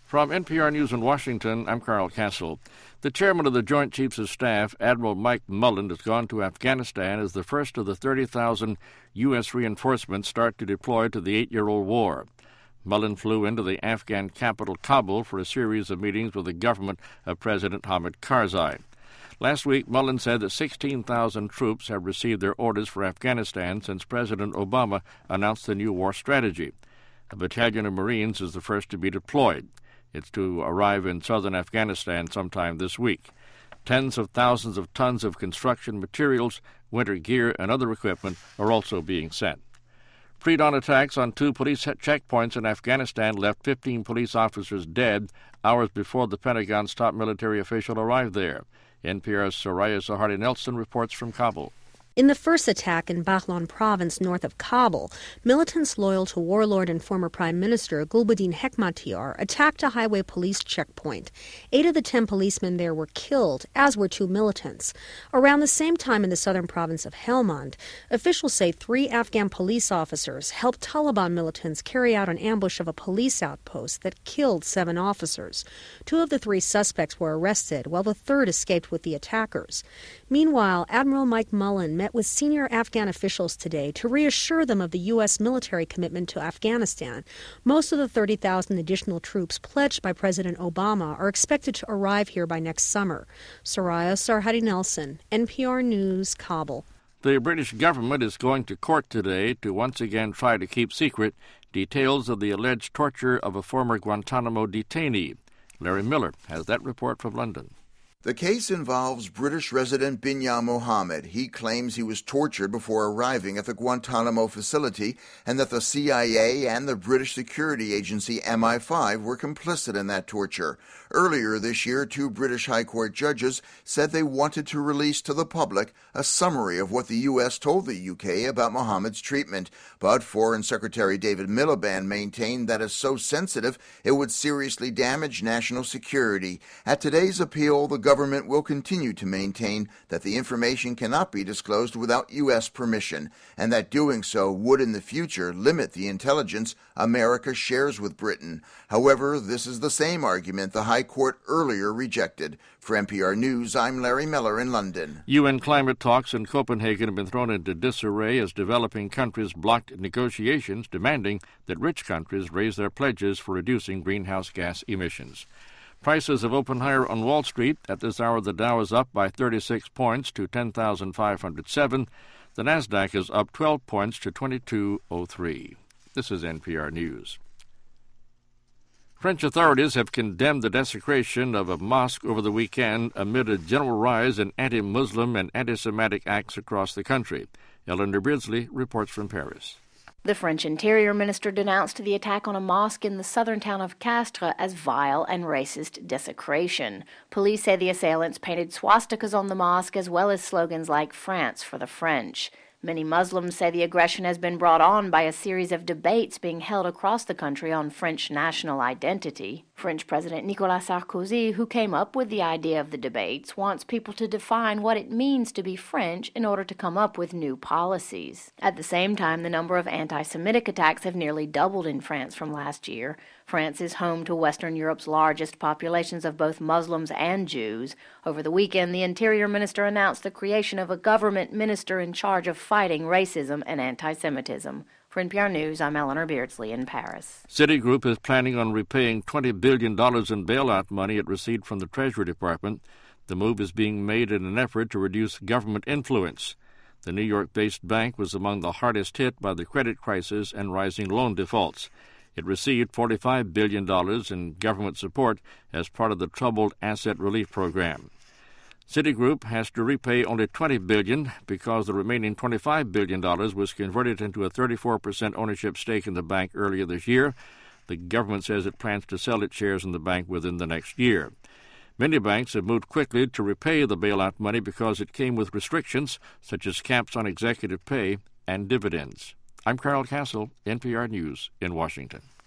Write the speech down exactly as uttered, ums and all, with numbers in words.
From N P R News in Washington, I'm Carl Castle. The chairman of the Joint Chiefs of Staff, Admiral Mike Mullen, has gone to Afghanistan as the first of the thirty thousand U S reinforcements start to deploy to the eight-year-old war. Mullen flew into the Afghan capital, Kabul, for a series of meetings with the government of President Hamid Karzai. Last week, Mullen said that sixteen thousand troops have received their orders for Afghanistan since President Obama announced the new war strategy. A battalion of Marines is the first to be deployed. It's to arrive in southern Afghanistan sometime this week. Tens of thousands of tons of construction materials, winter gear, and other equipment are also being sent. Pre-dawn attacks on two police checkpoints in Afghanistan left fifteen police officers dead hours before the Pentagon's top military official arrived there. N P R's Soraya Zahardi Nelson reports from Kabul. In the first attack in Baghlan province north of Kabul, militants loyal to warlord and former Prime Minister Gulbuddin Hekmatyar attacked a highway police checkpoint. Eight of the ten policemen there were killed, as were two militants. Around the same time in the southern province of Helmand, officials say three Afghan police officers helped Taliban militants carry out an ambush of a police outpost that killed seven officers. Two of the three suspects were arrested, while the third escaped with the attackers. Meanwhile, Admiral Mike Mullen met with senior Afghan officials today to reassure them of the U S military commitment to Afghanistan. Most of the thirty thousand additional troops pledged by President Obama are expected to arrive here by next summer. Soraya Sarhadi Nelson, N P R News, Kabul. The British government is going to court today to once again try to keep secret details of the alleged torture of a former Guantanamo detainee. Larry Miller has that report from London. The case involves British resident Binyam Mohammed. He claims he was tortured before arriving at the Guantanamo facility and that the C I A and the British security agency M I five were complicit in that torture. Earlier this year, two British High Court judges said they wanted to release to the public a summary of what the U S told the U K about Mohammed's treatment, but Foreign Secretary David Miliband maintained that as so sensitive, it would seriously damage national security. At today's appeal, the government will continue to maintain that the information cannot be disclosed without U S permission, and that doing so would in the future limit the intelligence America shares with Britain. However, this is the same argument the High Court earlier rejected. For N P R News, I'm Larry Miller in London. U N climate talks in Copenhagen have been thrown into disarray as developing countries blocked negotiations demanding that rich countries raise their pledges for reducing greenhouse gas emissions. Prices have opened higher on Wall Street. At this hour, the Dow is up by thirty-six points to ten thousand five hundred seven. The Nasdaq is up twelve points to twenty-two oh three. This is N P R News. French authorities have condemned the desecration of a mosque over the weekend amid a general rise in anti-Muslim and anti-Semitic acts across the country. Eleanor Beardsley reports from Paris. The French Interior Minister denounced the attack on a mosque in the southern town of Castres as vile and racist desecration. Police say the assailants painted swastikas on the mosque as well as slogans like France for the French. Many Muslims say the aggression has been brought on by a series of debates being held across the country on French national identity. French President Nicolas Sarkozy, who came up with the idea of the debates, wants people to define what it means to be French in order to come up with new policies. At the same time, the number of anti-Semitic attacks have nearly doubled in France from last year. France is home to Western Europe's largest populations of both Muslims and Jews. Over the weekend, the Interior Minister announced the creation of a government minister in charge of fighting racism and anti-Semitism. For N P R News, I'm Eleanor Beardsley in Paris. Citigroup is planning on repaying twenty billion dollars in bailout money it received from the Treasury Department. The move is being made in an effort to reduce government influence. The New York-based bank was among the hardest hit by the credit crisis and rising loan defaults. It received forty-five billion dollars in government support as part of the Troubled Asset Relief Program. Citigroup has to repay only twenty billion dollars because the remaining twenty-five billion dollars was converted into a thirty-four percent ownership stake in the bank earlier this year. The government says it plans to sell its shares in the bank within the next year. Many banks have moved quickly to repay the bailout money because it came with restrictions such as caps on executive pay and dividends. I'm Carl Castle, N P R News in Washington.